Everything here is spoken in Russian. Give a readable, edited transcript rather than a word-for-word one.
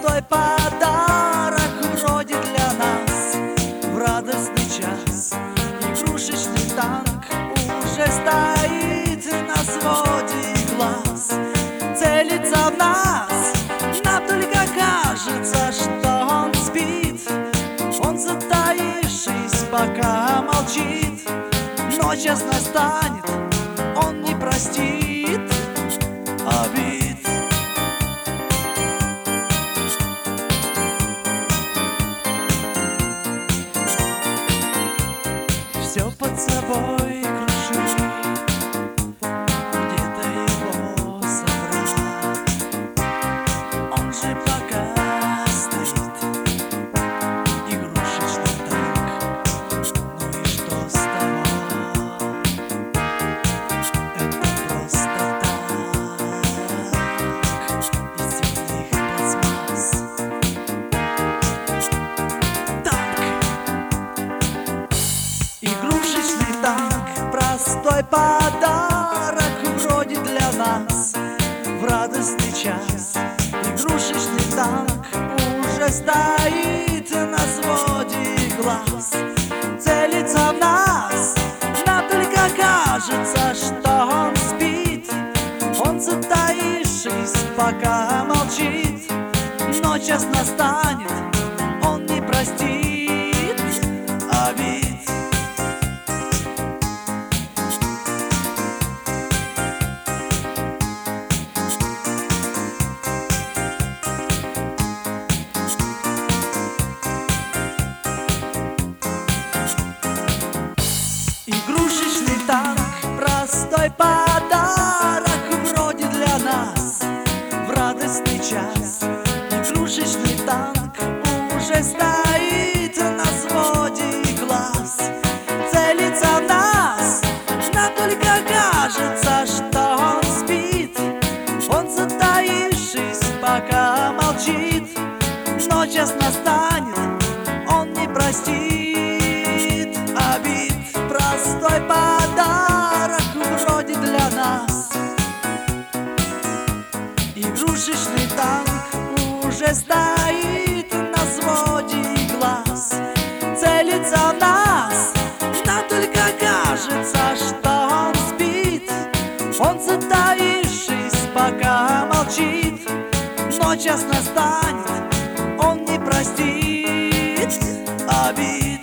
простой подарок вроде для нас. В радостный час игрушечный танк уже стоит на своде глаз. Целится в нас, нам только кажется, что он спит. Он, затаившись, пока молчит, но час настанет, он не простит обид. Все под собой крушит, где-то его собрать. Он же пока стоит, игрушечный танк. Ну и что с того? Это просто так, из земных пластмасс. Игрушечный танк, простой подарок вроде для нас. В радостный час игрушечный танк уже стоит на своде глаз. Целится в нас, нам только кажется, что он спит. Он, затаившись, пока молчит, но час настанет, он не простит обид. Игрушечный танк, простой подарок вроде для нас. В радостный час игрушечный танк уже стоит на своде глаз. Целится в нас, нам только кажется, что он спит. Он, затаившись, пока молчит, но час настанет, он не простит обид. Простой подарок вроде для нас. Игрушечный танк уже стоит на своде глаз. Целится в нас, нам только кажется, что он спит. Он, затаившись, пока молчит, но час настанет, он не простит обид.